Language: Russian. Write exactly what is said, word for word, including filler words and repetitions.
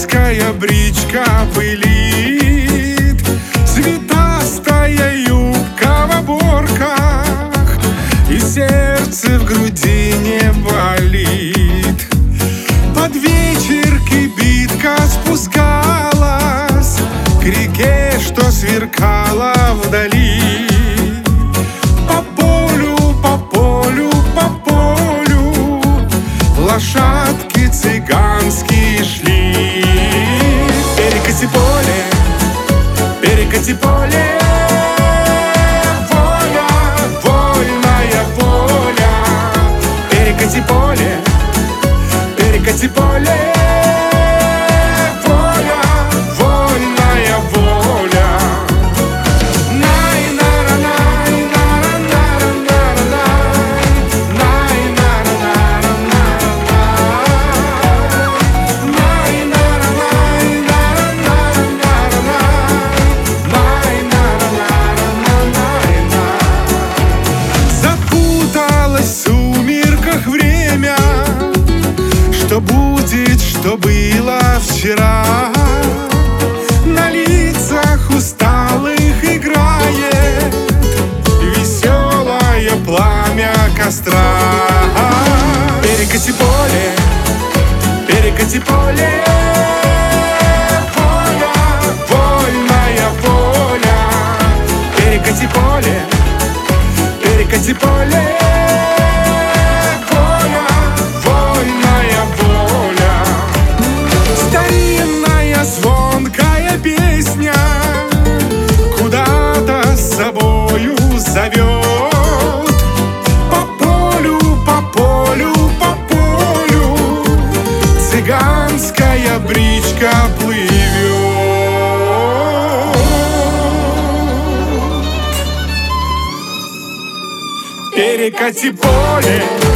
цыганская бричка пылит, цветастая юбка в оборках, и сердце в груди не болит. Под вечер кибитка спускалась к реке, что сверкала вдали. По полю, по полю, по полю лошадки цыганские шли. Перекати поле, перекати поле, воля, вольная воля. Перекати поле, перекати поле, воля, вольная воля. Най нара най нара нара нара най нара нара нара най нара най нара нара нара най нара нара нара. Запуталось в сумерках время, что будет, что было вчера. На лицах усталых играет веселое пламя костра. Перекати поле, перекати поле, воля, вольная воля. Перекати поле, перекати поле, воля, вольная воля. Старинная звонкая песня куда-то с собою зовет. По полю, по полю, по полю цыганская бричка плывет. Перекати поле,